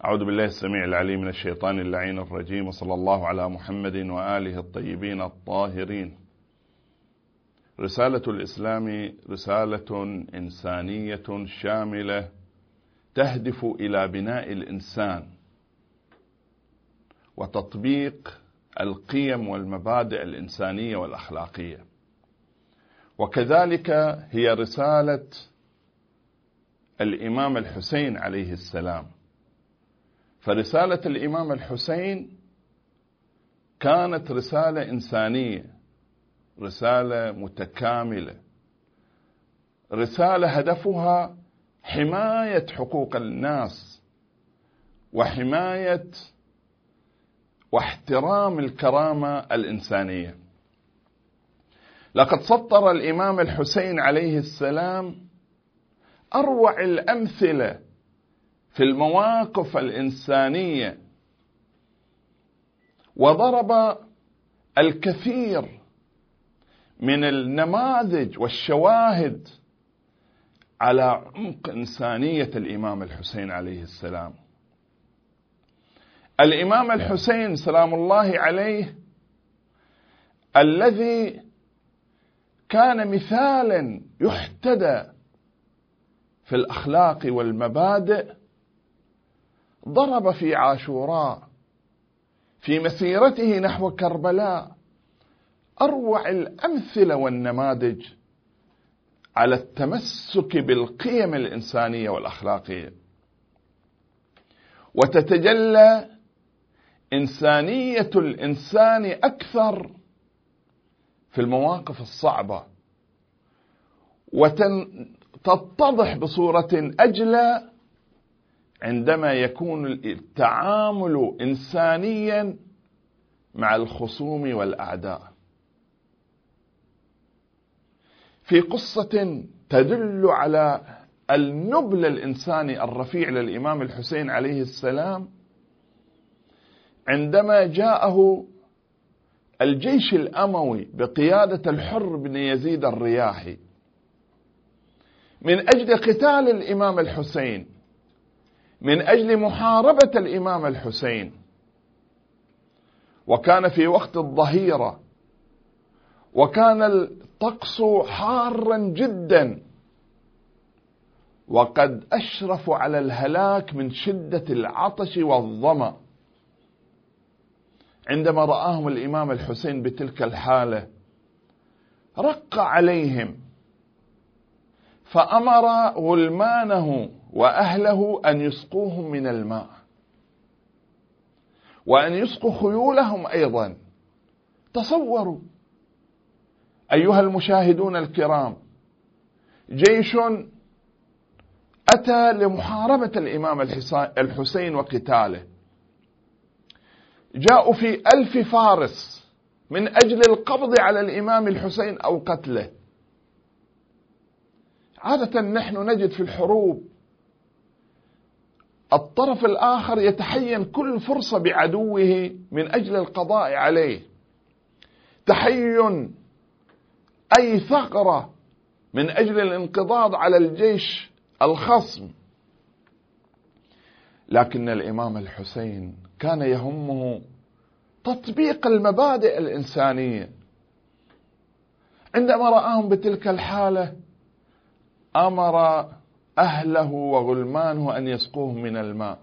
أعوذ بالله السميع العليم من الشيطان اللعين الرجيم، وصلى الله على محمد وآله الطيبين الطاهرين. رسالة الإسلام رسالة إنسانية شاملة تهدف إلى بناء الإنسان وتطبيق القيم والمبادئ الإنسانية والأخلاقية، وكذلك هي رسالة الإمام الحسين عليه السلام. فرسالة الإمام الحسين كانت رسالة إنسانية، رسالة متكاملة، رسالة هدفها حماية حقوق الناس وحماية واحترام الكرامة الإنسانية. لقد سطر الإمام الحسين عليه السلام أروع الأمثلة في المواقف الإنسانية، وضرب الكثير من النماذج والشواهد على عمق إنسانية الإمام الحسين عليه السلام. الإمام الحسين سلام الله عليه الذي كان مثالا يحتدى في الأخلاق والمبادئ، ضرب في عاشوراء في مسيرته نحو كربلاء أروع الأمثلة والنماذج على التمسك بالقيم الإنسانية والأخلاقية، وتتجلى إنسانية الإنسان أكثر في المواقف الصعبة، وتتضح بصورة أجلى عندما يكون التعامل إنسانيا مع الخصوم والأعداء. في قصة تدل على النبل الإنساني الرفيع للإمام الحسين عليه السلام، عندما جاءه الجيش الأموي بقيادة الحر بن يزيد الرياحي من أجل قتال الإمام الحسين، من أجل محاربة الإمام الحسين، وكان في وقت الظهيرة، وكان الطقس حارا جدا، وقد أشرفوا على الهلاك من شدة العطش والظمأ. عندما رآهم الإمام الحسين بتلك الحالة رق عليهم، فأمر غلمانه وأهله أن يسقوهم من الماء، وأن يسقوا خيولهم أيضا. تصوروا أيها المشاهدون الكرام، جيش أتى لمحاربة الإمام الحسين وقتاله، جاءوا في 1000 فارس من أجل القبض على الإمام الحسين أو قتله. عادة نحن نجد في الحروب الطرف الآخر يتحين كل فرصة بعدوه من أجل القضاء عليه، تحين أي ثغرة من أجل الانقضاض على الجيش الخصم. لكن الإمام الحسين كان يهمه تطبيق المبادئ الإنسانية. عندما رآهم بتلك الحالة أمر أهله وغلمانه أن يسقوهم من الماء.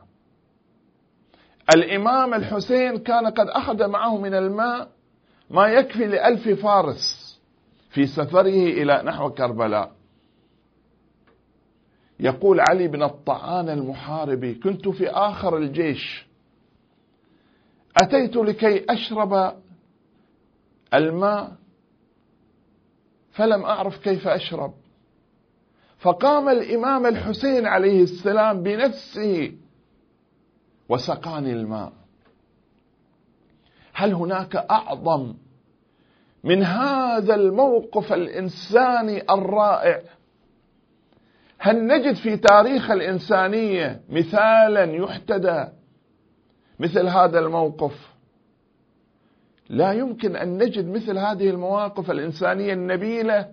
الإمام الحسين كان قد أخذ معه من الماء ما يكفي ل1000 فارس في سفره إلى نحو كربلاء. يقول علي بن الطعان المحاربي: كنت في آخر الجيش، أتيت لكي أشرب الماء فلم أعرف كيف أشرب، فقام الإمام الحسين عليه السلام بنفسه وسقاني الماء. هل هناك أعظم من هذا الموقف الإنساني الرائع؟ هل نجد في تاريخ الإنسانية مثالا يحتدى مثل هذا الموقف؟ لا يمكن أن نجد مثل هذه المواقف الإنسانية النبيلة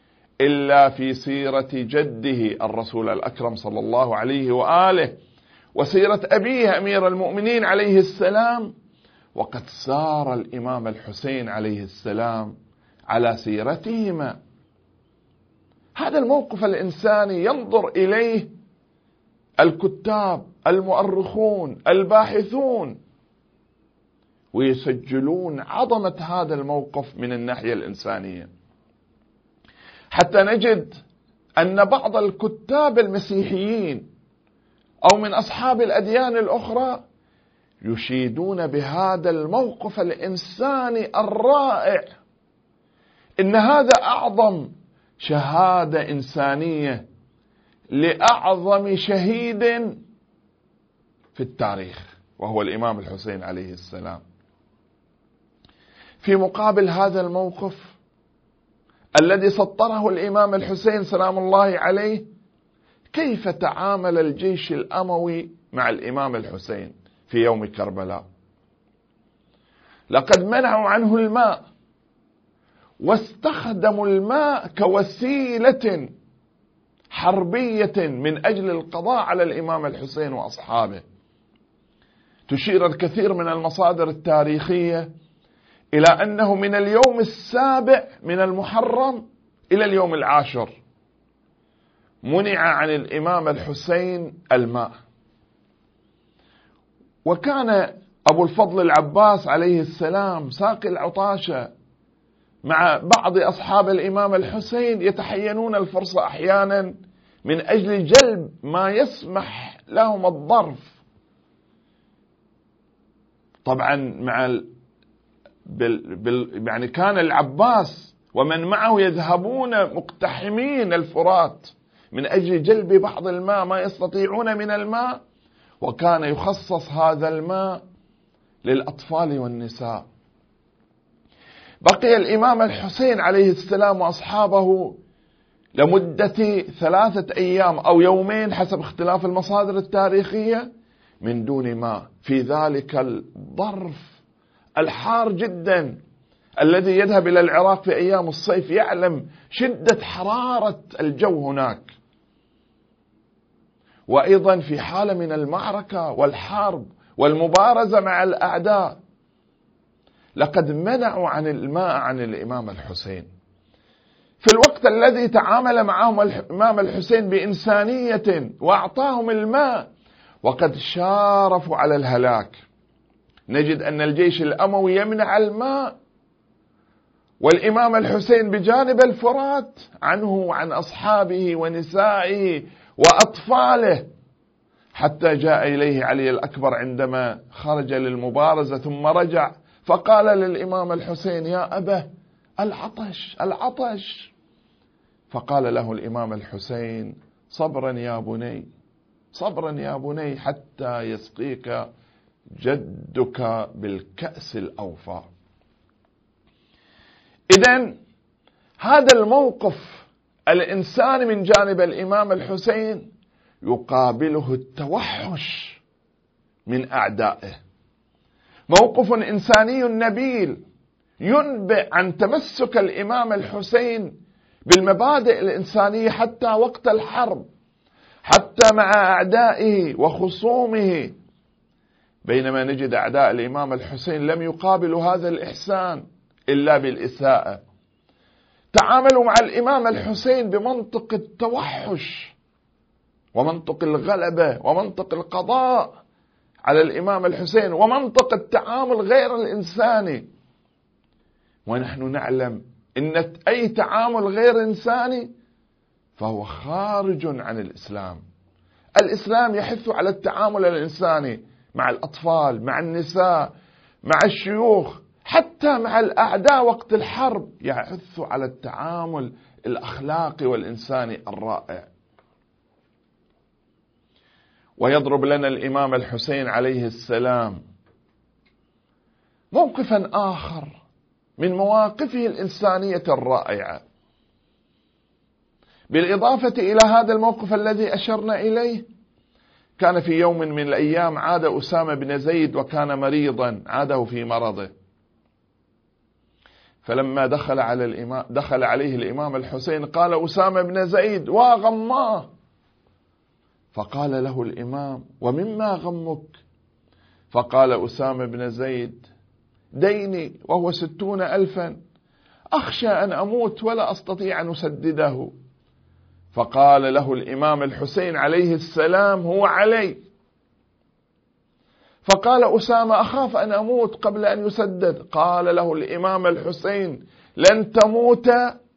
إلا في سيرة جده الرسول الأكرم صلى الله عليه وآله وسيرة أبيه أمير المؤمنين عليه السلام، وقد سار الإمام الحسين عليه السلام على سيرتهما. هذا الموقف الإنساني ينظر إليه الكتاب، المؤرخون، الباحثون، ويسجلون عظمة هذا الموقف من الناحية الإنسانية، حتى نجد أن بعض الكتاب المسيحيين أو من أصحاب الأديان الأخرى يشيدون بهذا الموقف الإنساني الرائع، إن هذا أعظم شهادة إنسانية لأعظم شهيد في التاريخ، وهو الإمام الحسين عليه السلام. في مقابل هذا الموقف الذي سطره الإمام الحسين سلام الله عليه، كيف تعامل الجيش الأموي مع الإمام الحسين في يوم كربلاء؟ لقد منعوا عنه الماء، واستخدموا الماء كوسيلة حربية من أجل القضاء على الإمام الحسين وأصحابه. تشير الكثير من المصادر التاريخية إلى أنه من اليوم 7 من المحرم إلى اليوم 10 منع عن الإمام الحسين الماء. وكان أبو الفضل العباس عليه السلام ساقي العطاشة مع بعض أصحاب الإمام الحسين يتحينون الفرصة أحيانا من أجل جلب ما يسمح لهم الظرف. طبعا يعني كان العباس ومن معه يذهبون مقتحمين الفرات من أجل جلب بعض الماء ما يستطيعون من الماء، وكان يخصص هذا الماء للأطفال والنساء. بقي الإمام الحسين عليه السلام وأصحابه لمدة 3 أيام أو يومين حسب اختلاف المصادر التاريخية من دون ماء في ذلك الظرف الحار جدا الذي يذهب إلى العراق في أيام الصيف يعلم شدة حرارة الجو هناك، وأيضا في حالة من المعركة والحرب والمبارزة مع الأعداء. لقد منعوا عن الماء عن الإمام الحسين في الوقت الذي تعامل معهم الإمام الحسين بإنسانية وأعطاهم الماء، وقد شارفوا على الهلاك. نجد أن الجيش الأموي يمنع الماء، والإمام الحسين بجانب الفرات عنه وعن أصحابه ونسائه وأطفاله، حتى جاء إليه علي الأكبر عندما خرج للمبارزة ثم رجع فقال للإمام الحسين: يا أبا العطش العطش. فقال له الإمام الحسين: صبرا يا بني، صبرا يا بني حتى يسقيك جدك بالكأس الأوفى. إذن هذا الموقف الإنساني من جانب الإمام الحسين يقابله التوحش من أعدائه، موقف إنساني نبيل ينبئ عن تمسك الإمام الحسين بالمبادئ الإنسانية حتى وقت الحرب، حتى مع أعدائه وخصومه، بينما نجد أعداء الإمام الحسين لم يقابلوا هذا الإحسان إلا بالإساءة. تعاملوا مع الإمام الحسين بمنطق التوحش ومنطق الغلبة ومنطق القضاء على الإمام الحسين ومنطق التعامل غير الإنساني. ونحن نعلم إن أي تعامل غير إنساني فهو خارج عن الإسلام. الإسلام يحث على التعامل الإنساني مع الأطفال، مع النساء، مع الشيوخ، حتى مع الأعداء وقت الحرب يحث على التعامل الأخلاقي والإنساني الرائع. ويضرب لنا الإمام الحسين عليه السلام موقفا آخر من مواقفه الإنسانية الرائعة، بالإضافة إلى هذا الموقف الذي أشرنا إليه. كان في يوم من الأيام عاد أسامة بن زيد وكان مريضا، عاده في مرضه، فلما دخل عليه الإمام الحسين قال أسامة بن زيد: واغماه، فقال له الإمام: ومما غمك؟ فقال أسامة بن زيد: ديني وهو 60,000 أخشى أن أموت ولا أستطيع أن أسدده. فقال له الإمام الحسين عليه السلام: هو علي. فقال أسامة: أخاف أن أموت قبل أن يسدد. قال له الإمام الحسين: لن تموت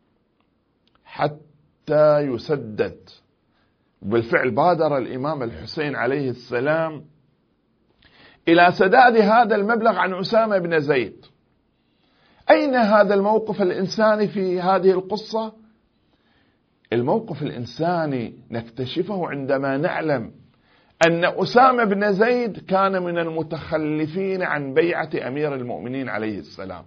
حتى يسدد. بالفعل بادر الإمام الحسين عليه السلام إلى سداد هذا المبلغ عن أسامة بن زيد. أين هذا الموقف الإنساني في هذه القصة؟ الموقف الإنساني نكتشفه عندما نعلم أن أسامة بن زيد كان من المتخلفين عن بيعة أمير المؤمنين عليه السلام.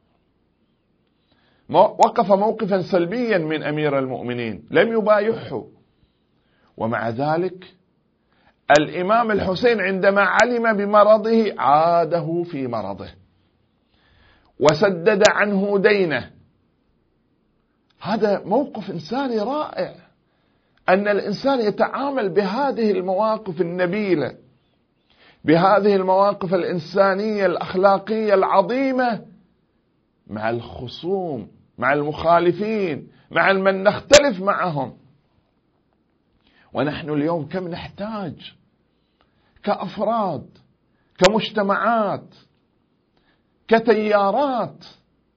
وقف موقفا سلبيا من أمير المؤمنين، لم يبايعه. ومع ذلك الإمام الحسين عندما علم بمرضه عاده في مرضه وسدد عنه دينه. هذا موقف إنساني رائع، أن الإنسان يتعامل بهذه المواقف النبيلة، بهذه المواقف الإنسانية الأخلاقية العظيمة مع الخصوم، مع المخالفين، مع من نختلف معهم. ونحن اليوم كم نحتاج كأفراد، كمجتمعات، كتيارات،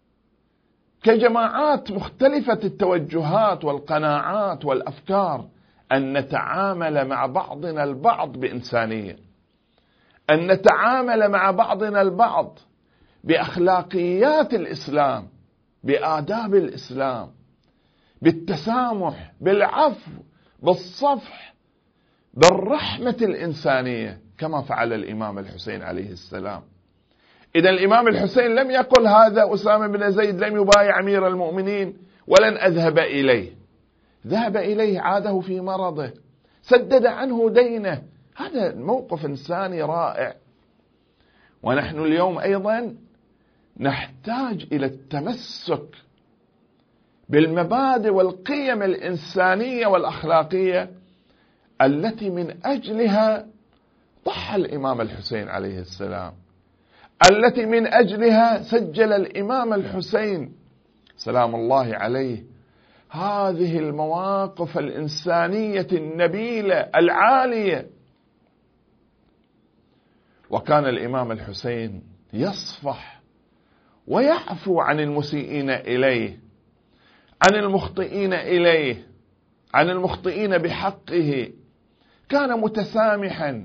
كجماعات مختلفة التوجهات والقناعات والأفكار، أن نتعامل مع بعضنا البعض بإنسانية، أن نتعامل مع بعضنا البعض بأخلاقيات الإسلام، بآداب الإسلام، بالتسامح، بالعفو، بالصفح، بالرحمة الإنسانية، كما فعل الإمام الحسين عليه السلام. إذا الإمام الحسين لم يقل هذا أسامة بن زيد لم يبايع أمير المؤمنين ولن أذهب إليه، ذهب إليه، عاده في مرضه، سدد عنه دينه. هذا موقف إنساني رائع. ونحن اليوم أيضا نحتاج إلى التمسك بالمبادئ والقيم الإنسانية والأخلاقية التي من أجلها ضحى الإمام الحسين عليه السلام، التي من أجلها سجل الإمام الحسين سلام الله عليه هذه المواقف الإنسانية النبيلة العالية. وكان الإمام الحسين يصفح ويعفو عن المسيئين إليه، عن المخطئين إليه، عن المخطئين بحقه. كان متسامحا،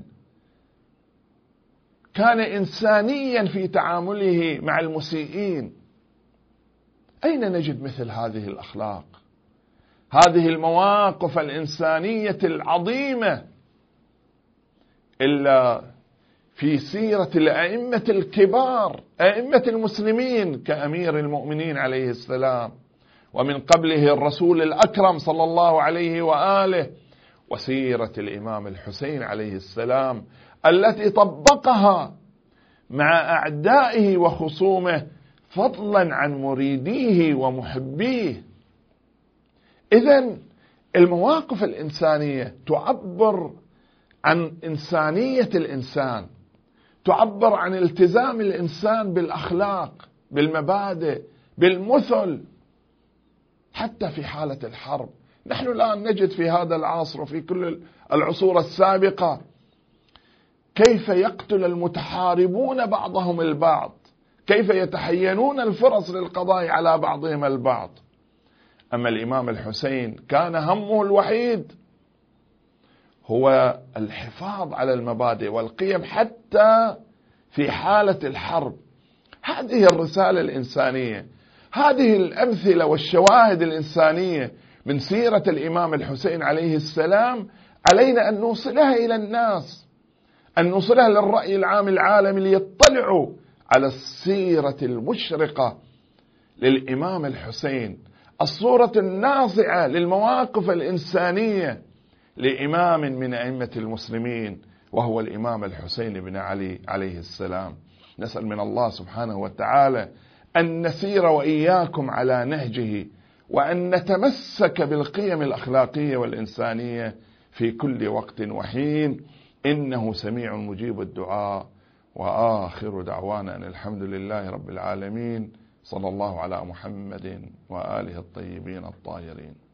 كان إنسانيا في تعامله مع المسيئين. أين نجد مثل هذه الأخلاق، هذه المواقف الإنسانية العظيمة إلا في سيرة الأئمة الكبار، أئمة المسلمين، كأمير المؤمنين عليه السلام، ومن قبله الرسول الأكرم صلى الله عليه وآله، وسيرة الإمام الحسين عليه السلام التي طبقها مع أعدائه وخصومه فضلا عن مريديه ومحبيه. إذن المواقف الإنسانية تعبر عن إنسانية الإنسان، تعبر عن التزام الإنسان بالأخلاق، بالمبادئ، بالمثل، حتى في حالة الحرب. نحن الآن نجد في هذا العصر وفي كل العصور السابقة كيف يقتل المتحاربون بعضهم البعض، كيف يتحينون الفرص للقضاء على بعضهم البعض. أما الإمام الحسين كان همه الوحيد هو الحفاظ على المبادئ والقيم حتى في حالة الحرب. هذه الرسالة الإنسانية، هذه الأمثلة والشواهد الإنسانية من سيرة الإمام الحسين عليه السلام علينا أن نوصلها إلى الناس، أن نوصلها للرأي العام العالمي ليطلعوا على السيرة المشرقة للإمام الحسين، الصورة الناصعة للمواقف الإنسانية لإمام من أئمة المسلمين وهو الإمام الحسين بن علي عليه السلام. نسأل من الله سبحانه وتعالى أن نسير وإياكم على نهجه، وأن نتمسك بالقيم الأخلاقية والإنسانية في كل وقت وحين، إنه سميع مجيب الدعاء. وآخر دعوانا أن الحمد لله رب العالمين، صلى الله على محمد وآله الطيبين الطاهرين.